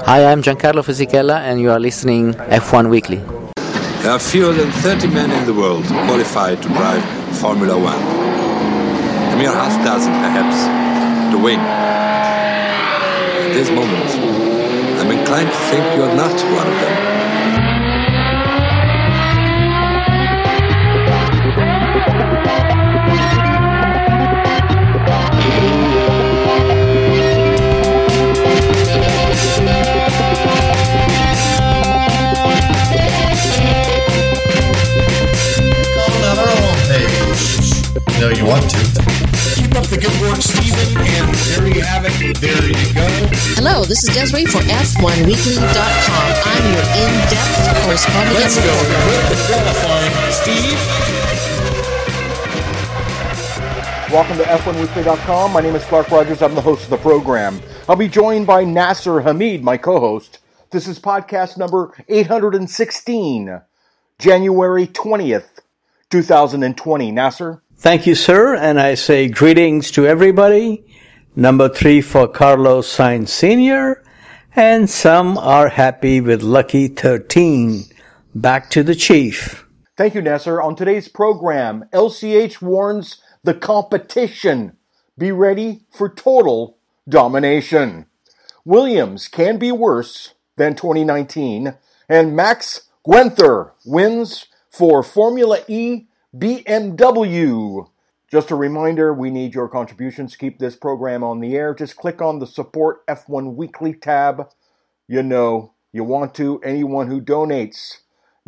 Hi, I'm Giancarlo Fisichella, and you are listening F1 Weekly. There are fewer than 30 men in the world qualified to drive Formula One. A mere half dozen, perhaps, to win. At this moment, I'm inclined to think you are not one of them. No, you want to. Keep up the good work, Stephen, and there you have it. There you go. Hello, this is Desiree for F1Weekly.com. I'm your in-depth correspondent. Let's go. Good qualifying, Steve. Welcome to F1Weekly.com. My name is Clark Rogers. I'm the host of the program. I'll be joined by Nasser Hamid, my co-host. This is podcast number 816, January 20th, 2020. Nasser? Thank you, sir, and I say greetings to everybody. Number 3 for Carlos Sainz Sr., and some are happy with lucky 13. Back to the chief. Thank you, Nasser. On today's program, LCH warns the competition. Be ready for total domination. Williams can be worse than 2019, and Max Guenther wins for Formula E BMW. Just a reminder, we need your contributions to keep this program on the air. Just click on the Support F1 Weekly tab. You know you want to. Anyone who donates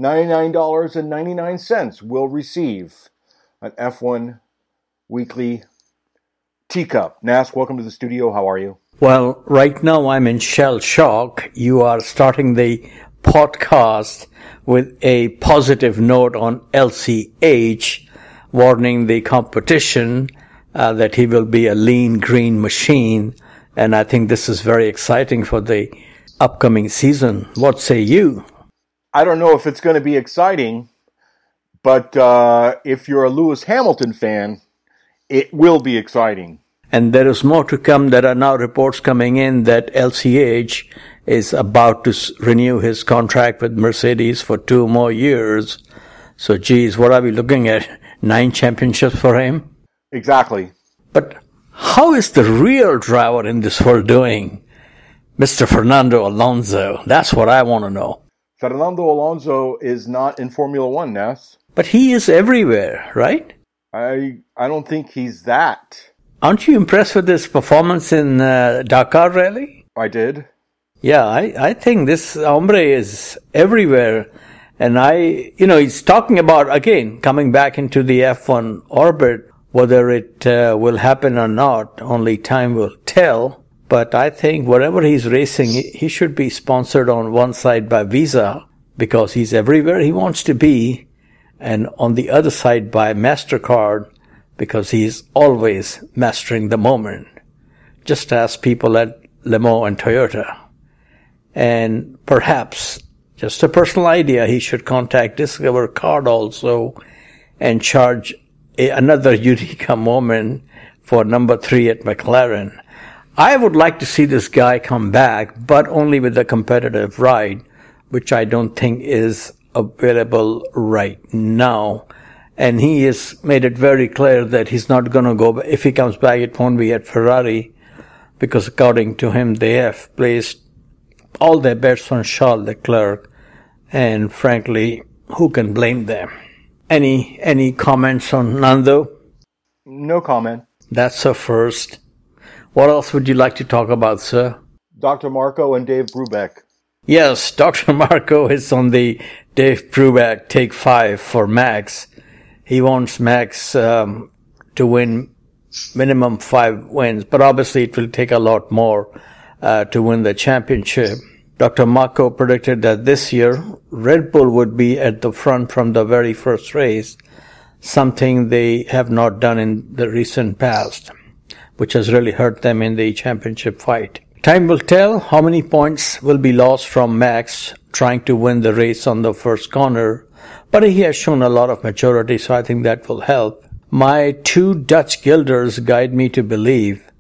$99.99 will receive an F1 Weekly teacup. Nas, welcome to the studio. How are you? Well, right now I'm in shell shock. You are starting the podcast with a positive note on LCH, warning the competition that he will be a lean green machine. And I think this is very exciting for the upcoming season. What say you? I don't know if it's going to be exciting, but if you're a Lewis Hamilton fan, it will be exciting. And there is more to come. There are now reports coming in that LCH is about to renew his contract with Mercedes for 2 more years. So, geez, what are we looking at? 9 championships for him? Exactly. But how is the real driver in this world doing? Mr. Fernando Alonso. That's what I want to know. Fernando Alonso is not in Formula One, Ness. But he is everywhere, right? I don't think he's that. Aren't you impressed with his performance in Dakar Rally? I did. Yeah, I think this hombre is everywhere. And he's talking about, again, coming back into the F1 orbit. Whether it will happen or not, only time will tell. But I think wherever he's racing, he should be sponsored on one side by Visa because he's everywhere he wants to be. And on the other side by MasterCard because he's always mastering the moment. Just as people at Le Mans and Toyota. And perhaps, just a personal idea, he should contact Discover Card also and charge another Eureka moment for number 3 at McLaren. I would like to see this guy come back, but only with a competitive ride, which I don't think is available right now. And he has made it very clear that he's not going to go, if he comes back, it won't be at Ferrari, because according to him, they have placed all their bets on Charles Leclerc, and frankly, who can blame them? Any comments on Nando? No comment. That's a first. What else would you like to talk about, sir? Dr. Marco and Dave Brubeck. Yes, Dr. Marco is on the Dave Brubeck take 5 for Max. He wants Max to win minimum 5 wins, but obviously it will take a lot more to win the championship. Dr. Marco predicted that this year Red Bull would be at the front from the very first race, something they have not done in the recent past, which has really hurt them in the championship fight. Time will tell how many points will be lost from Max trying to win the race on the first corner, but he has shown a lot of maturity, so I think that will help. My 2 Dutch guilders guide me to believe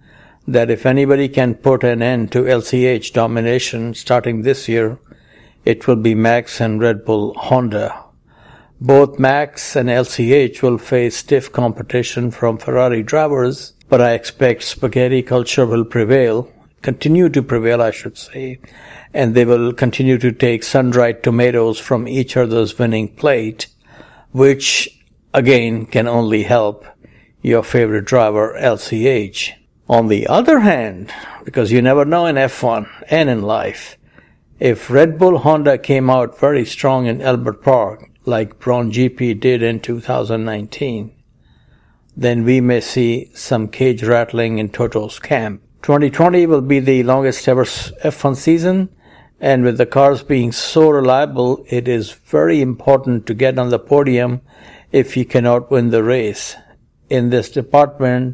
that if anybody can put an end to LCH domination starting this year, it will be Max and Red Bull Honda. Both Max and LCH will face stiff competition from Ferrari drivers, but I expect spaghetti culture will continue to prevail, I should say, and they will continue to take sun-dried tomatoes from each other's winning plate, which, again, can only help your favorite driver, LCH. On the other hand, because you never know in F1 and in life, if Red Bull Honda came out very strong in Albert Park, like Braun GP did in 2019, then we may see some cage rattling in Toto's camp. 2020 will be the longest ever F1 season, and with the cars being so reliable, it is very important to get on the podium if you cannot win the race. In this department,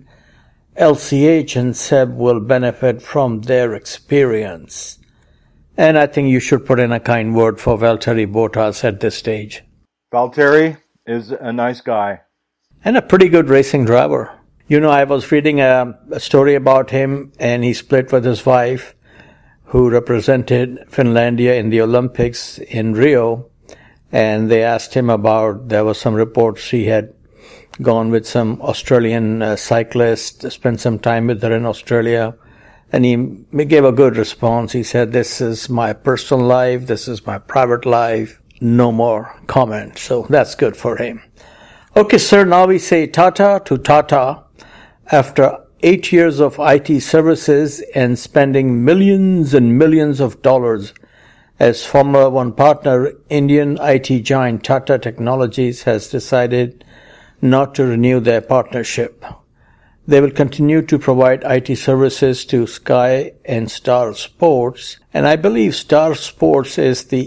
LCH and Seb will benefit from their experience. And I think you should put in a kind word for Valtteri Bottas at this stage. Valtteri is a nice guy. And a pretty good racing driver. You know, I was reading a story about him, and he split with his wife, who represented Finlandia in the Olympics in Rio. And they asked him there were some reports he had gone with some Australian cyclist, spent some time with her in Australia. And he gave a good response. He said, "This is my personal life. This is my private life. No more comment." So that's good for him. Okay, sir, now we say Tata to Tata. After 8 years of IT services and spending millions and millions of dollars as Formula One partner, Indian IT giant Tata Technologies has decided not to renew their partnership. They will continue to provide IT services to Sky and Star Sports. And I believe Star Sports is the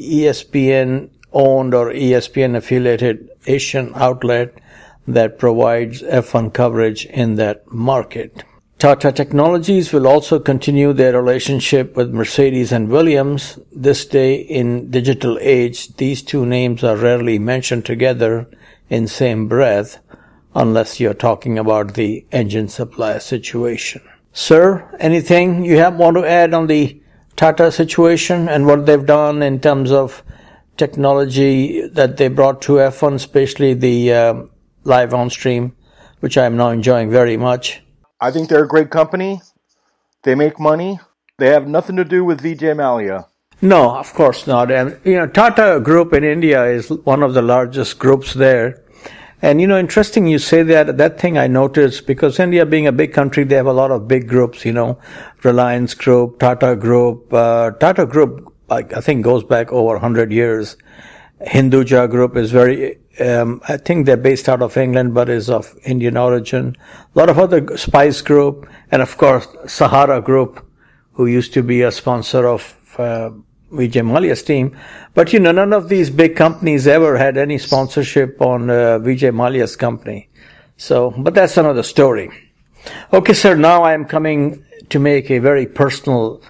ESPN-owned or ESPN-affiliated Asian outlet that provides F1 coverage in that market. Tata Technologies will also continue their relationship with Mercedes and Williams. This day in digital age, these two names are rarely mentioned together in same breath, unless you're talking about the engine supply situation. Sir, anything you want to add on the Tata situation and what they've done in terms of technology that they brought to F1, especially the live on stream, which I'm now enjoying very much? I think they're a great company. They make money. They have nothing to do with Vijay Mallya. No, of course not. And, Tata Group in India is one of the largest groups there. And, interesting you say that. That thing I noticed, because India being a big country, they have a lot of big groups, Reliance Group, Tata Group. Tata Group, I think, goes back over 100 years. Hinduja Group is I think they're based out of England, but is of Indian origin. A lot of other Spice Group, and of course, Sahara Group, who used to be a sponsor of Vijay Mallya's team. But, none of these big companies ever had any sponsorship on Vijay Mallya's company. So, but that's another story. Okay, sir, now I am coming to make a very personal,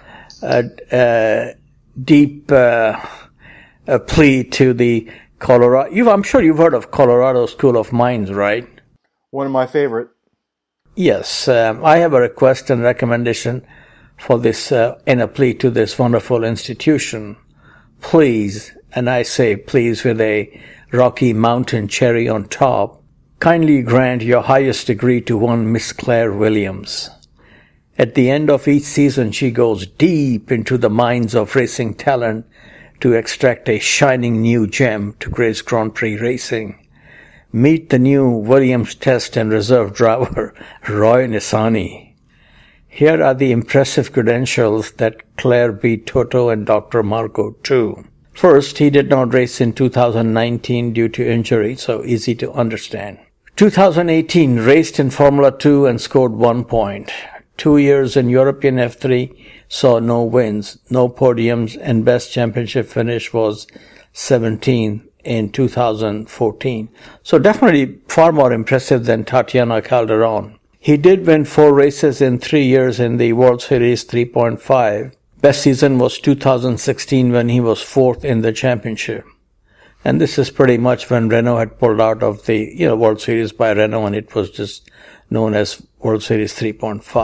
deep plea to the Colorado. I'm sure you've heard of Colorado School of Mines, right? One of my favorite. Yes, I have a request and recommendation for this, and a plea to this wonderful institution. Please, and I say please with a Rocky Mountain cherry on top, kindly grant your highest degree to one Miss Claire Williams. At the end of each season, she goes deep into the mines of racing talent to extract a shining new gem to grace Grand Prix racing. Meet the new Williams Test and Reserve driver, Roy Nissany. Here are the impressive credentials that Claire beat Toto and Dr. Marco too. First, he did not race in 2019 due to injury, so easy to understand. 2018, raced in Formula 2 and scored 1 point. 2 years in European F3, saw no wins, no podiums, and best championship finish was 17th in 2014. So definitely far more impressive than Tatiana Calderon. He did win 4 races in 3 years in the World Series 3.5. Best season was 2016 when he was 4th in the championship. And this is pretty much when Renault had pulled out of the World Series by Renault, and it was just known as World Series 3.5.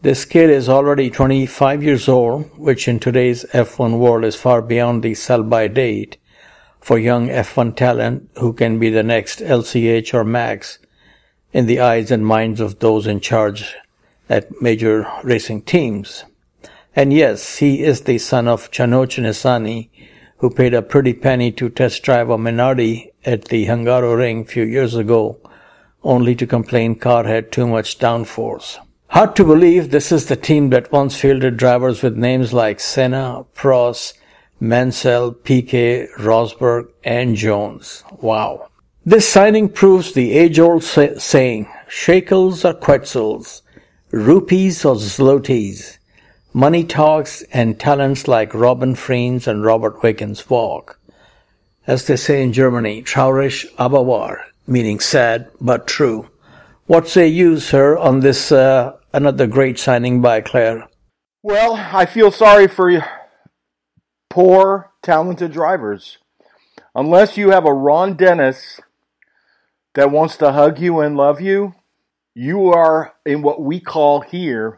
This kid is already 25 years old, which in today's F1 world is far beyond the sell-by date for young F1 talent who can be the next LCH or Max in the eyes and minds of those in charge at major racing teams. And yes, he is the son of Chanoch Nissany, who paid a pretty penny to test drive a Minardi at the Hungaroring a few years ago, only to complain car had too much downforce. Hard to believe this is the team that once fielded drivers with names like Senna, Prost, Mansell, Piquet, Rosberg, and Jones. Wow. This signing proves the age-old saying, shekels or quetzals, rupees or zlotys. Money talks and talents like Robin Freins and Robert Wiggins walk. As they say in Germany, traurig aber wahr, meaning sad but true. What say you, sir, on this another great signing by Claire? Well, I feel sorry for poor, talented drivers. Unless you have a Ron Dennis that wants to hug you and love you, you are in what we call here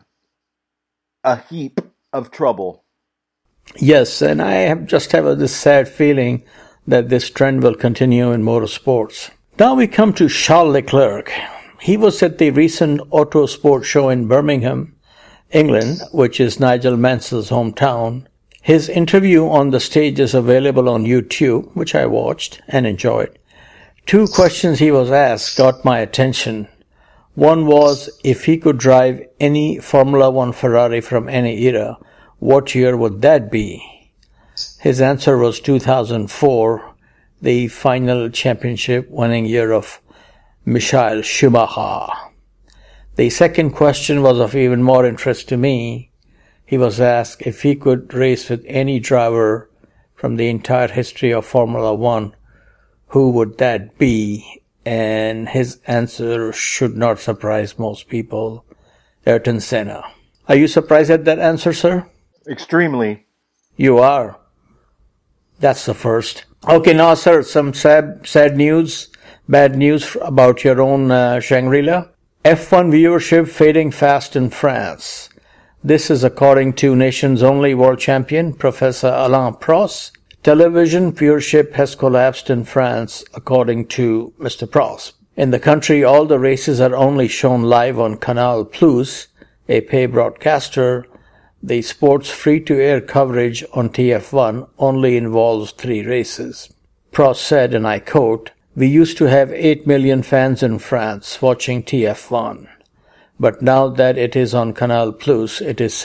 a heap of trouble. Yes, and I just have this sad feeling that this trend will continue in motorsports. Now we come to Charles Leclerc. He was at the recent Auto Sport show in Birmingham, England, which is Nigel Mansell's hometown. His interview on the stage is available on YouTube, which I watched and enjoyed. 2 questions he was asked got my attention. One was, if he could drive any Formula One Ferrari from any era, what year would that be? His answer was 2004, the final championship winning year of Michael Schumacher. The second question was of even more interest to me. He was asked if he could race with any driver from the entire history of Formula One, who would that be? And his answer should not surprise most people. Ayrton Senna. Are you surprised at that answer, sir? Extremely. You are. That's the first. Okay, now, sir, some sad news, bad news about your own Shangri-La. F1 viewership fading fast in France. This is according to nation's only world champion, Professor Alain Prost. Television viewership has collapsed in France, according to Mr. Prost. In the country, all the races are only shown live on Canal Plus, a pay broadcaster. The sport's free-to-air coverage on TF1 only involves 3 races. Prost said, and I quote, "We used to have 8 million fans in France watching TF1. But now that it is on Canal Plus, it is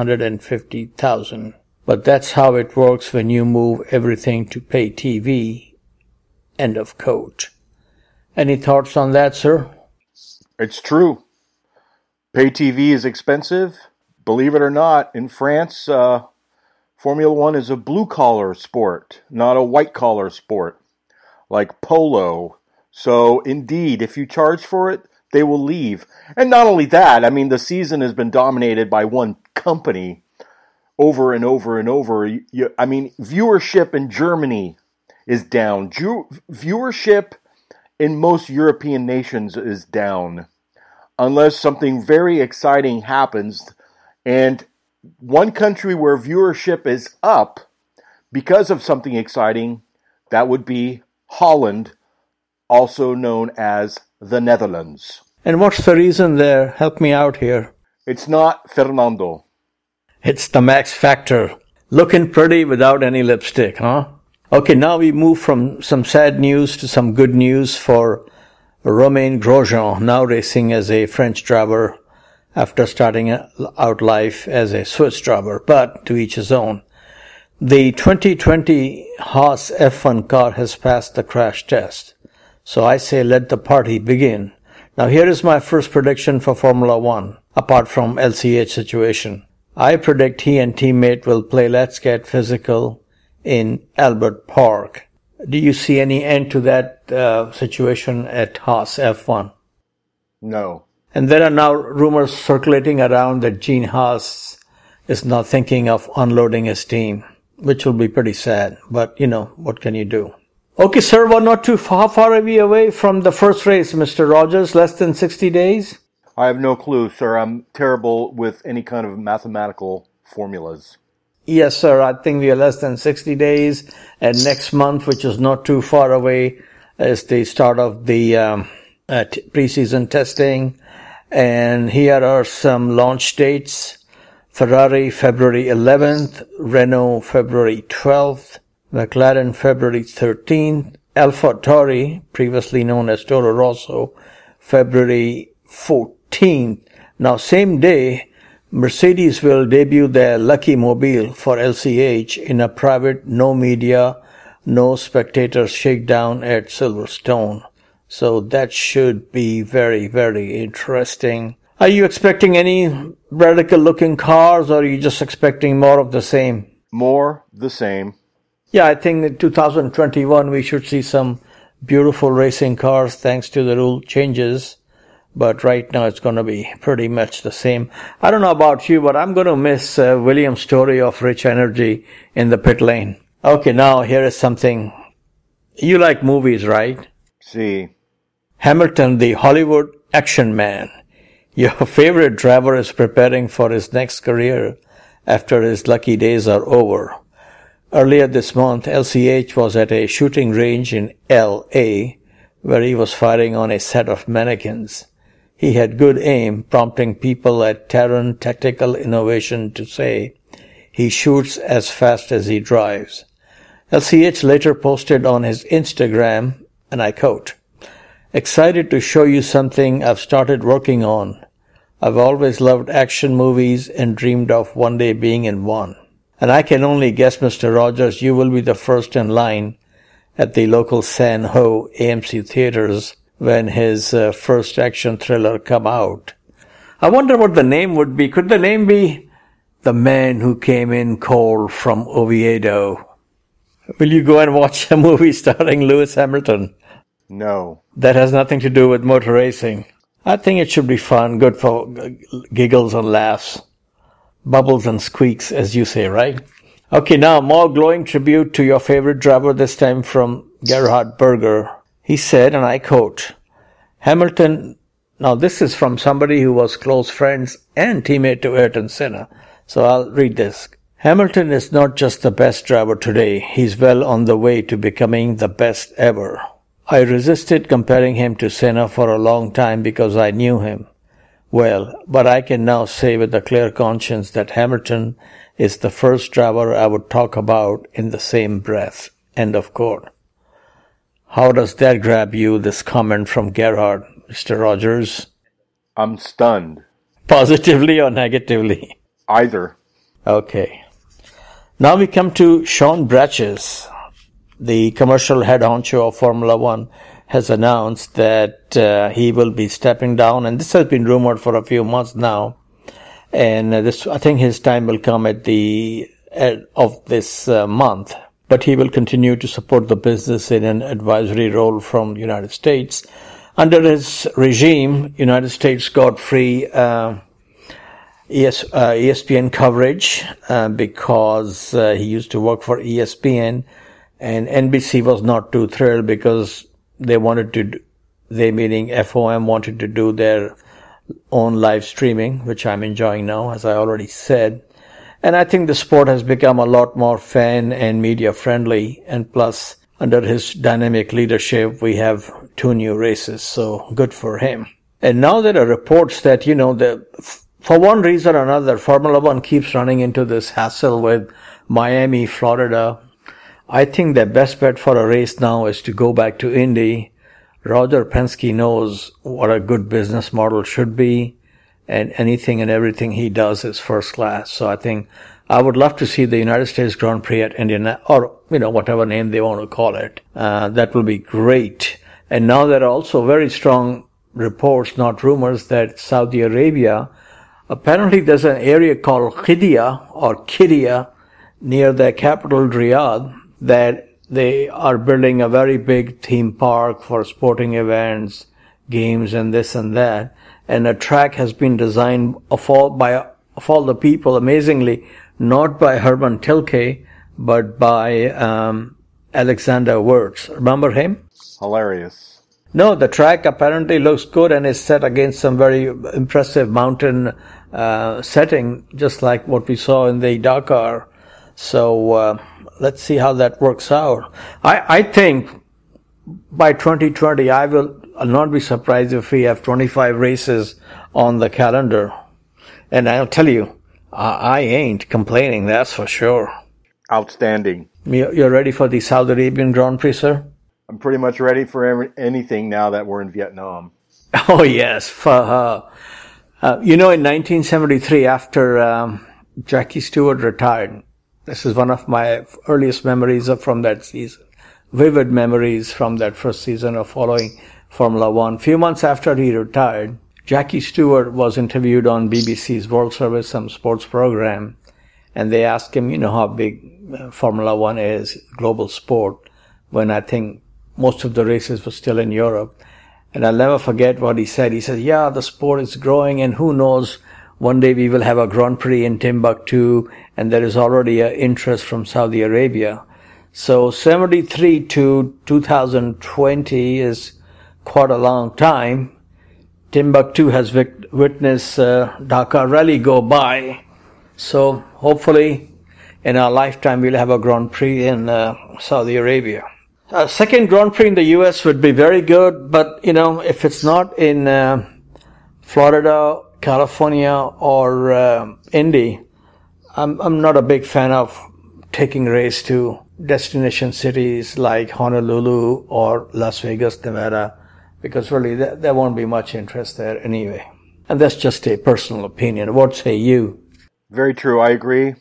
750,000. But that's how it works when you move everything to pay TV." End of quote. Any thoughts on that, sir? It's true. Pay TV is expensive. Believe it or not, in France, Formula One is a blue-collar sport, not a white-collar sport, like polo. So, indeed, if you charge for it, they will leave. And not only that, I mean, the season has been dominated by one company over and over and over. I mean, viewership in Germany is down. Viewership in most European nations is down. Unless something very exciting happens. And one country where viewership is up because of something exciting, that would be Holland, also known as the Netherlands. And what's the reason there? Help me out here. It's not Fernando. It's the Max Factor. Looking pretty without any lipstick, huh? Okay, now we move from some sad news to some good news for Romain Grosjean, now racing as a French driver after starting out life as a Swiss driver, but to each his own. The 2020 Haas F1 car has passed the crash test. So I say let the party begin. Now here is my first prediction for Formula One, apart from LCH situation. I predict he and teammate will play Let's Get Physical in Albert Park. Do you see any end to that situation at Haas F1? No. And there are now rumors circulating around that Gene Haas is now thinking of unloading his team, which will be pretty sad. But, what can you do? Okay, sir, we're not too far are we away from the first race, Mr. Rogers, less than 60 days? I have no clue, sir. I'm terrible with any kind of mathematical formulas. Yes, sir. I think we are less than 60 days. And next month, which is not too far away, is the start of the preseason testing. And here are some launch dates. Ferrari, February 11th. Renault, February 12th. McLaren, February 13th. AlphaTauri, previously known as Toro Rosso, February 14th. Now, same day, Mercedes will debut their Lucky Mobile for LCH in a private, no media, no spectators shakedown at Silverstone. So that should be very, very interesting. Are you expecting any radical looking cars, or are you just expecting more of the same? More the same. Yeah, I think in 2021 we should see some beautiful racing cars thanks to the rule changes. But right now it's going to be pretty much the same. I don't know about you, but I'm going to miss William's story of rich energy in the pit lane. Okay, now here is something. You like movies, right? See. Hamilton, the Hollywood action man. Your favorite driver is preparing for his next career after his lucky days are over. Earlier this month, LCH was at a shooting range in L.A., where he was firing on a set of mannequins. He had good aim, prompting people at Taron Tactical Innovation to say, he shoots as fast as he drives. LCH later posted on his Instagram, and I quote, excited to show you something I've started working on. I've always loved action movies and dreamed of one day being in one. And I can only guess, Mr. Rogers, you will be the first in line at the local San Ho AMC theaters when his first action thriller come out. I wonder what the name would be. Could the name be The Man Who Came in Cold from Oviedo? Will you go and watch a movie starring Lewis Hamilton? No. That has nothing to do with motor racing. I think it should be fun, good for giggles and laughs. Bubbles and squeaks, as you say, right? Okay, now more glowing tribute to your favorite driver, this time from Gerhard Berger. He said, and I quote, Hamilton, now this is from somebody who was close friends and teammate to Ayrton Senna. So I'll read this. Hamilton is not just the best driver today. He's well on the way to becoming the best ever. I resisted comparing him to Senna for a long time because I knew him well, but I can now say with a clear conscience that Hamilton is the first driver I would talk about in the same breath. End of quote. How does that grab you, this comment from Gerhard, Mr. Rogers? I'm stunned. Positively or negatively? Either. Okay. Now we come to Sean Bratches. The commercial head honcho of Formula One has announced that he will be stepping down, and this has been rumored for a few months now. And I think his time will come at the end of this month. But he will continue to support the business in an advisory role from the United States. Under his regime, United States got free ESPN coverage because he used to work for ESPN, and NBC was not too thrilled because they wanted to, they meaning FOM wanted to do their own live streaming, which I'm enjoying now, as I already said. And I think the sport has become a lot more fan and media friendly, and plus under his dynamic leadership we have 2 new races, so good for him. And now there are reports that, for one reason or another, Formula One keeps running into this hassle with Miami, Florida. I think the best bet for a race now is to go back to Indy. Roger Penske knows what a good business model should be, and anything and everything he does is first class. So I think I would love to see the United States Grand Prix at Indianapolis, or, whatever name they want to call it. That will be great. And now there are also very strong reports, not rumors, that Saudi Arabia, apparently there's an area called Qiddiya near their capital Riyadh, that they are building a very big theme park for sporting events, games and this and that. And a track has been designed of all the people, amazingly, not by Herman Tilke, but by Alexander Wirtz. Remember him? Hilarious. No, the track apparently looks good and is set against some very impressive mountain setting, just like what we saw in the Dakar. So let's see how that works out. I think by 2020, I'll not be surprised if we have 25 races on the calendar. And I'll tell you, I ain't complaining, that's for sure. Outstanding. You're ready for the Saudi Arabian Grand Prix, sir? I'm pretty much ready for anything now that we're in Vietnam. Oh, yes. In 1973, after Jackie Stewart retired, this is one of my earliest memories from that season. Vivid memories from that first season of following Formula One. A few months after he retired, Jackie Stewart was interviewed on BBC's World Service, some sports program, and they asked him, how big Formula One is, global sport, when I think most of the races were still in Europe. And I'll never forget what he said. He said, yeah, the sport is growing, and who knows, one day we will have a Grand Prix in Timbuktu, and there is already an interest from Saudi Arabia. So 73 to 2020 is quite a long time. Timbuktu has witnessed Dakar Rally go by. So hopefully in our lifetime we'll have a Grand Prix in Saudi Arabia. A second Grand Prix in the US would be very good, but if it's not in Florida, California, or Indy, I'm not a big fan of taking race to destination cities like Honolulu or Las Vegas, Nevada, because really there won't be much interest there anyway. And that's just a personal opinion. What say you? Very true. I agree.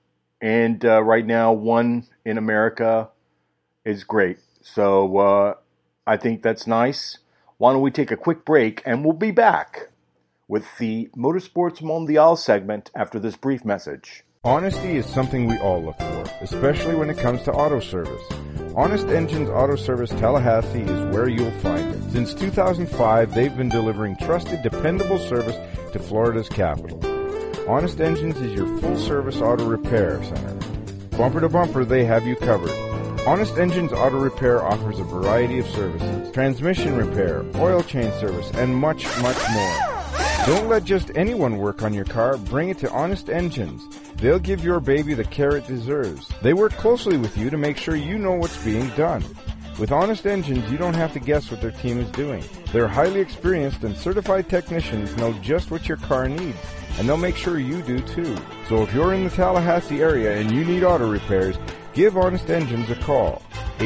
And right now, one in America is great. So I think that's nice. Why don't we take a quick break, and we'll be back with the Motorsports Mondial segment after this brief message. Honesty is something we all look for, especially when it comes to auto service. Honest Engines Auto Service Tallahassee is where you'll find it. Since 2005, they've been delivering trusted, dependable service to Florida's capital. Honest Engines is your full-service auto repair center. Bumper to bumper, they have you covered. Honest Engines Auto Repair offers a variety of services: transmission repair, oil change service, and much, much more. Don't let just anyone work on your car. Bring it to Honest Engines. They'll give your baby the care it deserves. They work closely with you to make sure you know what's being done. With Honest Engines, you don't have to guess what their team is doing. Their highly experienced and certified technicians know just what your car needs, and they'll make sure you do too. So if you're in the Tallahassee area and you need auto repairs, give Honest Engines a call,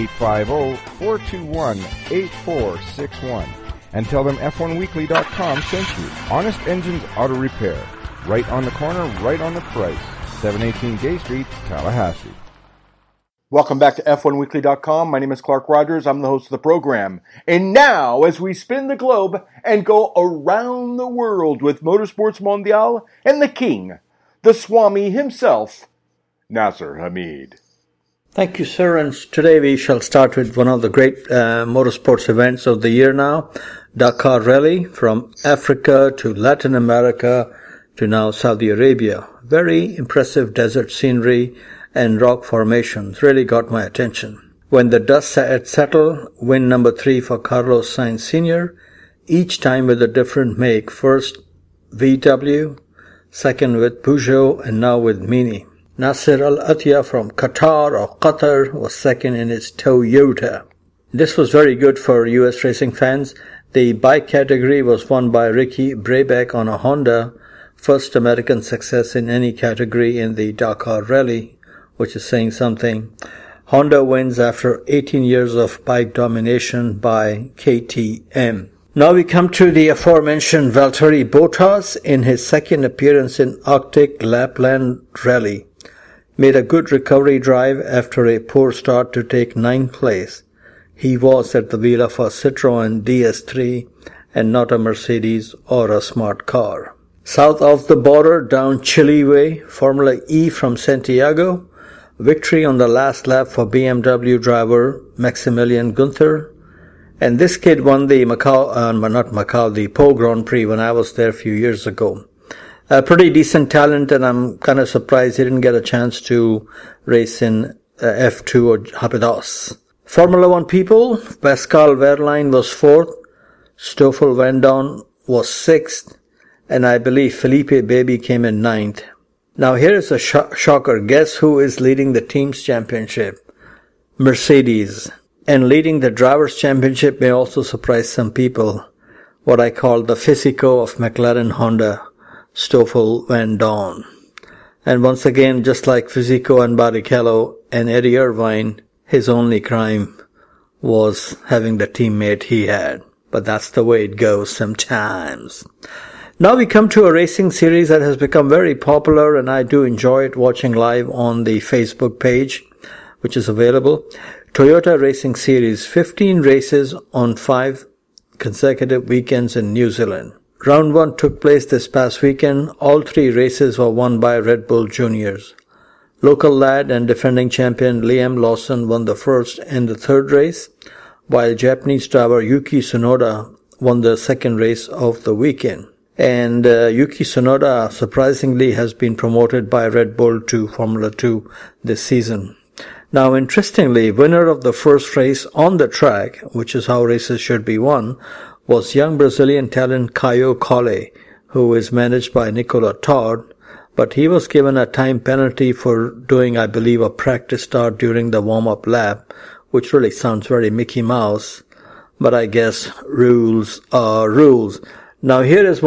850-421-8461, and tell them F1Weekly.com sent you. Honest Engines Auto Repair, right on the corner, right on the price, 718 Gay Street, Tallahassee. Welcome back to F1Weekly.com. My name is Clark Rogers. I'm the host of the program. And now, as we spin the globe and go around the world with Motorsports Mondial and the king, the Swami himself, Nasser Hamid. Thank you, sir. And today we shall start with one of the great motorsports events of the year now, Dakar Rally, from Africa to Latin America to now Saudi Arabia. Very impressive desert scenery and rock formations really got my attention. When the dust had settled, win number 3 for Carlos Sainz Sr., each time with a different make. First VW, second with Peugeot, and now with Mini. Nasser Al-Attiyah from Qatar was second in his Toyota. This was very good for US racing fans. The bike category was won by Ricky Brabec on a Honda, first American success in any category in the Dakar Rally, which is saying something. Honda wins after 18 years of bike domination by KTM. Now we come to the aforementioned Valtteri Bottas in his second appearance in Arctic Lapland Rally. Made a good recovery drive after a poor start to take 9th place. He was at the wheel of a Citroën DS3 and not a Mercedes or a smart car. South of the border, down Chile way, Formula E from Santiago. Victory on the last lap for BMW driver Maximilian Günther. And this kid won the the Po Grand Prix when I was there a few years ago. A pretty decent talent, and I'm kind of surprised he didn't get a chance to race in F2 or Rapidos. Formula One people, Pascal Wehrlein was 4th, Stoffel Vandoorne was 6th, and I believe Felipe Baby came in 9th. Now here is a shocker. Guess who is leading the team's championship? Mercedes. And leading the drivers' championship may also surprise some people. What I call the Fisico of McLaren Honda, Stoffel Vandoorne. And once again, just like Fisico and Barrichello and Eddie Irvine, his only crime was having the teammate he had. But that's the way it goes sometimes. Now we come to a racing series that has become very popular, and I do enjoy it watching live on the Facebook page, which is available. Toyota Racing Series, 15 races on 5 consecutive weekends in New Zealand. Round 1 took place this past weekend. All 3 races were won by Red Bull Juniors. Local lad and defending champion Liam Lawson won the first and the third race, while Japanese driver Yuki Tsunoda won the second race of the weekend. And Yuki Tsunoda surprisingly has been promoted by Red Bull to Formula 2 this season. Now, interestingly, winner of the first race on the track, which is how races should be won, was young Brazilian talent Caio Collet, who is managed by Nicola Todd, but he was given a time penalty for doing, I believe, a practice start during the warm-up lap, which really sounds very Mickey Mouse, but I guess rules are rules. Now here is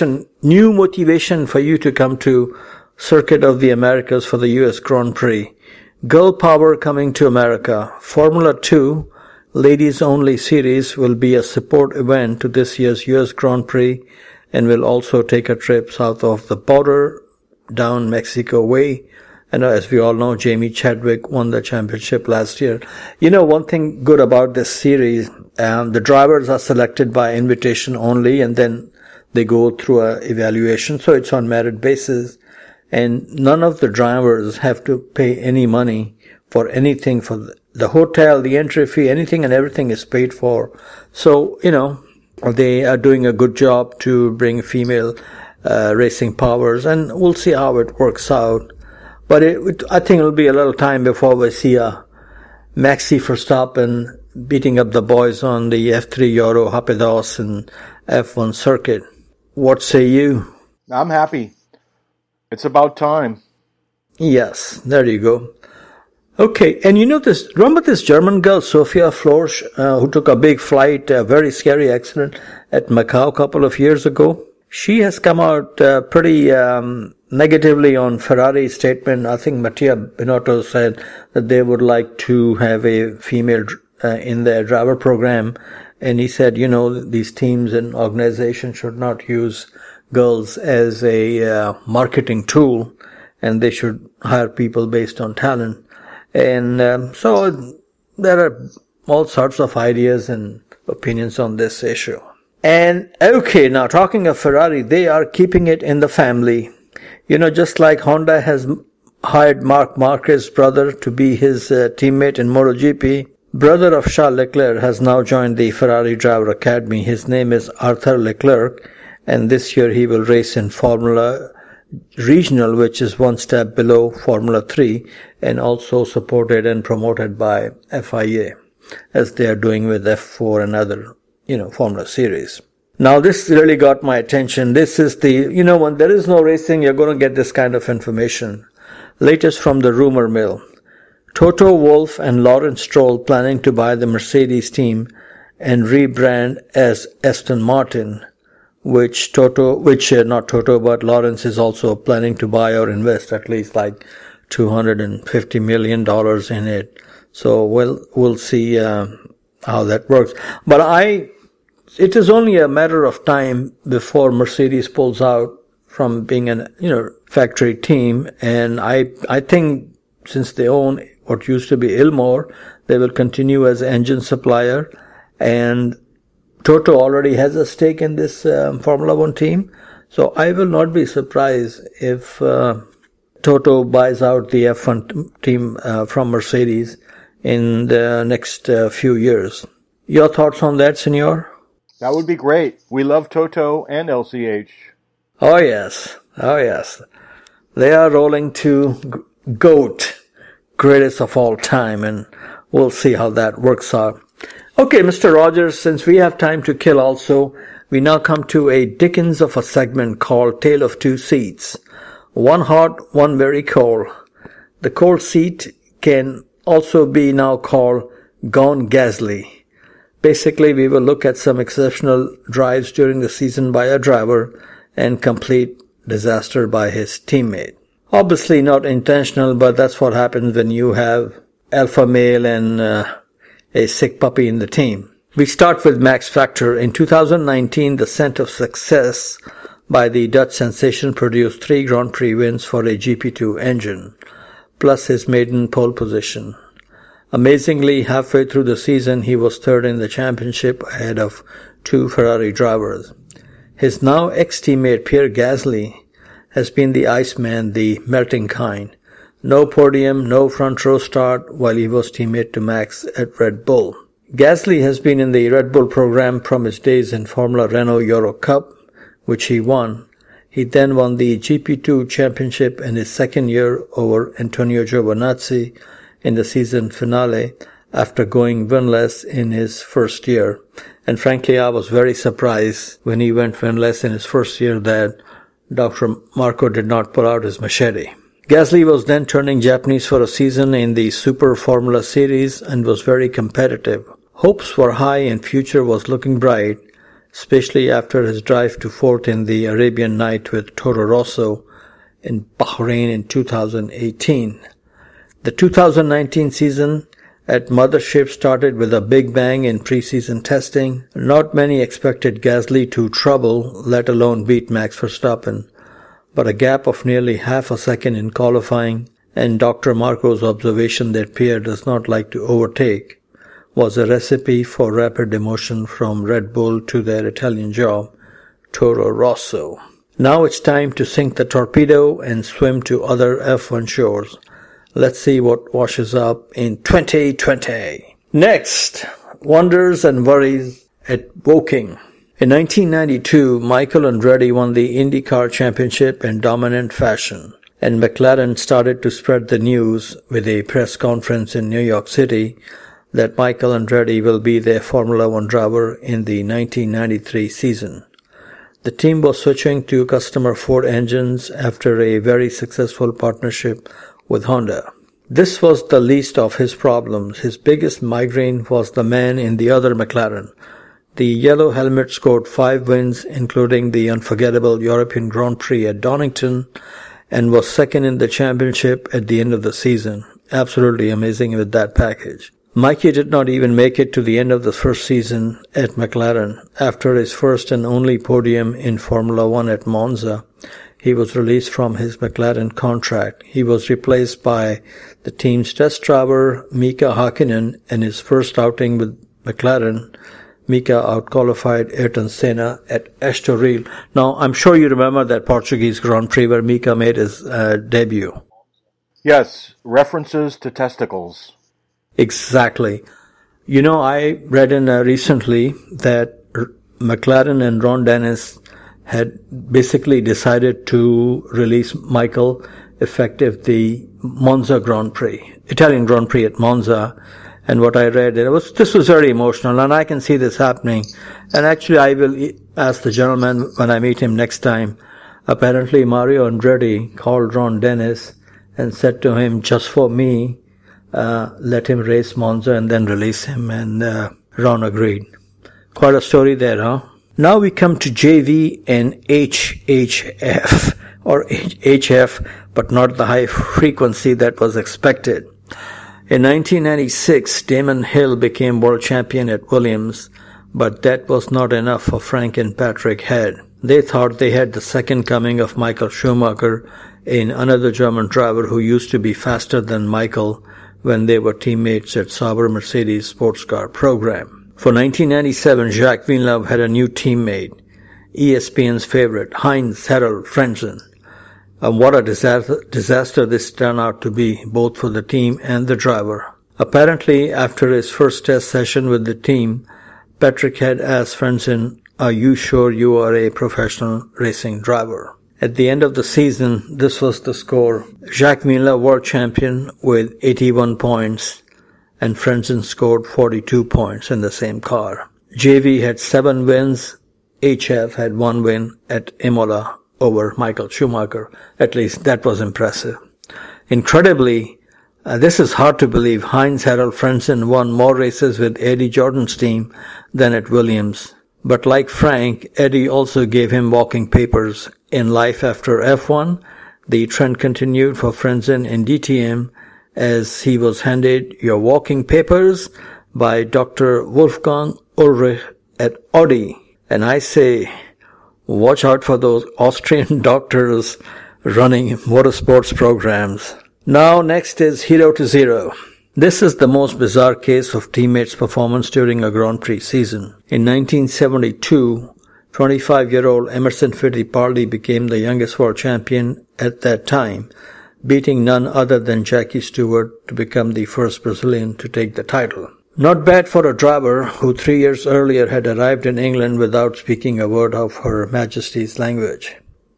new motivation for you to come to Circuit of the Americas for the US Grand Prix. Girl Power coming to America. Formula 2 Ladies Only Series will be a support event to this year's US Grand Prix and will also take a trip south of the border down Mexico way. And as we all know, Jamie Chadwick won the championship last year. You know, one thing good about this series, the drivers are selected by invitation only, and then they go through a evaluation. So it's on merit basis. And none of the drivers have to pay any money for anything, for the hotel, the entry fee, anything and everything is paid for. So, you know, they are doing a good job to bring female racing powers, and we'll see how it works out. But I think it'll be a little time before we see a Maxi Verstappen beating up the boys on the F3 Euro Rapidos and F1 circuit. What say you? I'm happy. It's about time. Yes, there you go. Okay, and you know this, remember this German girl, Sophia Florsch, who took a big flight, a very scary accident at Macau a couple of years ago? She has come out pretty negatively on Ferrari's statement. I think Mattia Binotto said that they would like to have a female in their driver program. And he said, you know, these teams and organizations should not use girls as a marketing tool, and they should hire people based on talent. And so there are all sorts of ideas and opinions on this issue. And okay, now talking of Ferrari, they are keeping it in the family. You know, just like Honda has hired Marc Marquez's brother to be his teammate in MotoGP, brother of Charles Leclerc has now joined the Ferrari Driver Academy. His name is Arthur Leclerc, and this year he will race in Formula Regional, which is one step below Formula 3, and also supported and promoted by FIA, as they are doing with F4 and other, you know, Formula series. Now this really got my attention. This is the, you know, when there is no racing, you're going to get this kind of information. Latest from the rumor mill. Toto Wolff and Lawrence Stroll planning to buy the Mercedes team and rebrand as Aston Martin, which not Toto, but Lawrence is also planning to buy or invest at least like $250 million in it. So we'll see how that works. But it is only a matter of time before Mercedes pulls out from being an, you know, factory team. And I think since they own what used to be Ilmor, they will continue as engine supplier. And Toto already has a stake in this Formula One team. So I will not be surprised if Toto buys out the F1 team from Mercedes in the next few years. Your thoughts on that, Senor? That would be great. We love Toto and LCH. Oh yes. They are rolling to GOAT, greatest of all time, and we'll see how that works out. Okay, Mr. Rogers, since we have time to kill also, we now come to a Dickens of a segment called Tale of Two Seats. One hot, one very cold. The cold seat can also be now called Gone Gasly. Basically, we will look at some exceptional drives during the season by a driver and complete disaster by his teammate. Obviously not intentional, but that's what happens when you have alpha male and a sick puppy in the team. We start with Max Factor. In 2019, the scent of success by the Dutch sensation produced 3 Grand Prix wins for a GP2 engine, plus his maiden pole position. Amazingly, halfway through the season, he was third in the championship ahead of 2 Ferrari drivers. His now ex-teammate Pierre Gasly has been the Iceman, the melting kind. No podium, no front row start while he was teammate to Max at Red Bull. Gasly has been in the Red Bull program from his days in Formula Renault Euro Cup, which he won. He then won the GP2 championship in his second year over Antonio Giovinazzi in the season finale after going winless in his first year. And frankly, I was very surprised when he went winless in his first year that Dr. Marco did not pull out his machete. Gasly was then turning Japanese for a season in the Super Formula Series and was very competitive. Hopes were high and future was looking bright, especially after his drive to fourth in the Arabian Night with Toro Rosso in Bahrain in 2018. The 2019 season at Mothership started with a big bang in preseason testing. Not many expected Gasly to trouble, let alone beat Max Verstappen, but a gap of nearly half a second in qualifying and Dr. Marco's observation that Pierre does not like to overtake was a recipe for rapid demotion from Red Bull to their Italian job, Toro Rosso. Now it's time to sink the torpedo and swim to other F1 shores. Let's see what washes up in 2020. Next, wonders and worries at Woking. In 1992, Michael Andretti won the IndyCar Championship in dominant fashion, and McLaren started to spread the news with a press conference in New York City that Michael Andretti will be their Formula One driver in the 1993 season. The team was switching to customer Ford engines after a very successful partnership with Honda. This was the least of his problems. His biggest migraine was the man in the other McLaren. The yellow helmet scored 5 wins, including the unforgettable European Grand Prix at Donington, and was second in the championship at the end of the season. Absolutely amazing with that package. Mikey did not even make it to the end of the first season at McLaren. After his first and only podium in Formula One at Monza, he was released from his McLaren contract. He was replaced by the team's test driver, Mika Hakkinen. In his first outing with McLaren, Mika outqualified Ayrton Senna at Estoril. Now, I'm sure you remember that Portuguese Grand Prix where Mika made his debut. Yes, references to testicles. Exactly. You know, I read in recently that McLaren and Ron Dennis had basically decided to release Michael effective the Monza Grand Prix, Italian Grand Prix at Monza. And what I read, this was very emotional, and I can see this happening. And actually, I will ask the gentleman when I meet him next time. Apparently, Mario Andretti called Ron Dennis and said to him, just for me, let him race Monza and then release him, and Ron agreed. Quite a story there, huh? Now we come to JV and HHF, or HF, but not the high frequency that was expected. In 1996, Damon Hill became world champion at Williams, but that was not enough for Frank and Patrick Head. They thought they had the second coming of Michael Schumacher, in another German driver who used to be faster than Michael when they were teammates at Sauber Mercedes sports car program. For 1997, Jacques Villeneuve had a new teammate, ESPN's favorite, Heinz-Harald Frentzen. And what a disaster this turned out to be, both for the team and the driver. Apparently, after his first test session with the team, Patrick had asked Frentzen, "Are you sure you are a professional racing driver?" At the end of the season, this was the score. Jacques Miller, world champion, with 81 points, and Frentzen scored 42 points in the same car. JV had 7 wins. HF had 1 win at Imola over Michael Schumacher. At least that was impressive. Incredibly, this is hard to believe, Heinz-Harald Frentzen won more races with Eddie Jordan's team than at Williams. But like Frank, Eddie also gave him walking papers. In life after F1, the trend continued for Frentzen in DTM as he was handed your walking papers by Dr. Wolfgang Ulrich at Audi. And I say, watch out for those Austrian doctors running motorsports programs. Now next is Hero to Zero. This is the most bizarre case of teammates' performance during a Grand Prix season. In 1972, 25-year-old Emerson Fittipaldi became the youngest world champion at that time, beating none other than Jackie Stewart to become the first Brazilian to take the title. Not bad for a driver who 3 years earlier had arrived in England without speaking a word of Her Majesty's language.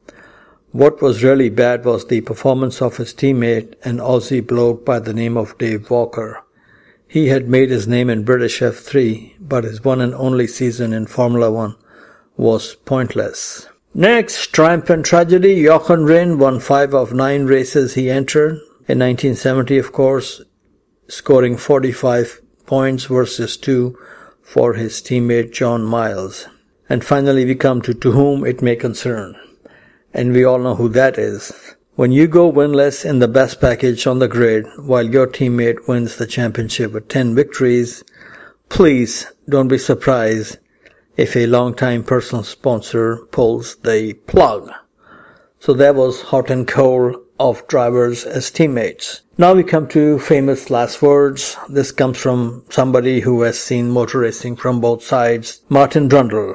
What was really bad was the performance of his teammate, an Aussie bloke by the name of Dave Walker. He had made his name in British F3, but his one and only season in Formula One was pointless. Next, triumph and tragedy. Jochen Rindt won 5 of 9 races he entered. In 1970, of course, scoring 45 points versus 2 for his teammate John Miles. And finally, we come to whom it may concern. And we all know who that is. When you go winless in the best package on the grid while your teammate wins the championship with 10 victories, please don't be surprised if a long-time personal sponsor pulls the plug. So that was hot and cold of drivers as teammates. Now we come to famous last words. This comes from somebody who has seen motor racing from both sides, Martin Brundle.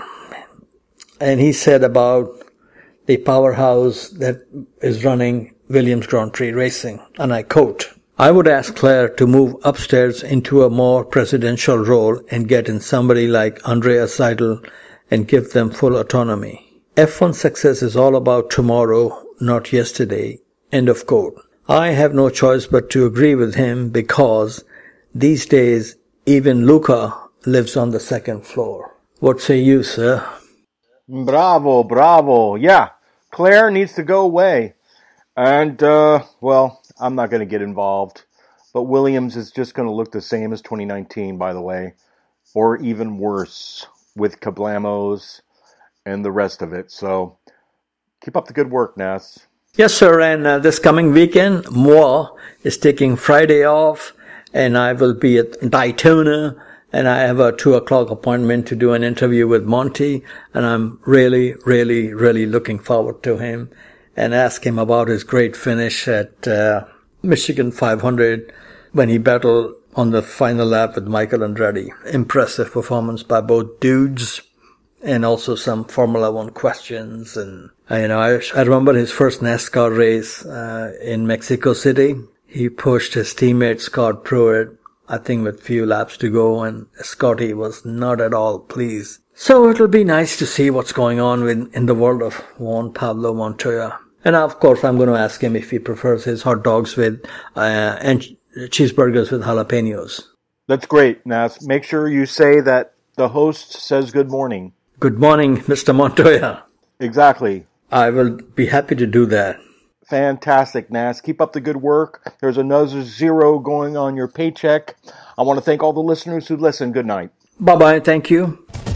And he said about the powerhouse that is running Williams Grand Prix racing, and I quote, "I would ask Claire to move upstairs into a more presidential role and get in somebody like Andrea Seidel and give them full autonomy. F1 success is all about tomorrow, not yesterday." End of quote. I have no choice but to agree with him because these days even Luca lives on the second floor. What say you, sir? Bravo, bravo. Yeah, Claire needs to go away. And, well, I'm not going to get involved. But Williams is just going to look the same as 2019, by the way. Or even worse with Kablamos and the rest of it. So keep up the good work, Nas. Yes, sir. And this coming weekend, Moi is taking Friday off. And I will be at Daytona. And I have a 2:00 appointment to do an interview with Monty. And I'm really, really, really looking forward to him. And ask him about his great finish at Michigan 500 when he battled on the final lap with Michael Andretti. Impressive performance by both dudes, and also some Formula One questions. And I remember his first NASCAR race in Mexico City. He pushed his teammate Scott Pruitt, I think with few laps to go, and Scotty was not at all pleased. So it'll be nice to see what's going on in the world of Juan Pablo Montoya. And of course, I'm going to ask him if he prefers his hot dogs with and cheeseburgers with jalapenos. That's great, Nas. Make sure you say that the host says good morning. Good morning, Mr. Montoya. Exactly. I will be happy to do that. Fantastic, Nas. Keep up the good work. There's another 0 going on your paycheck. I want to thank all the listeners who listen. Good night. Bye-bye. Thank you.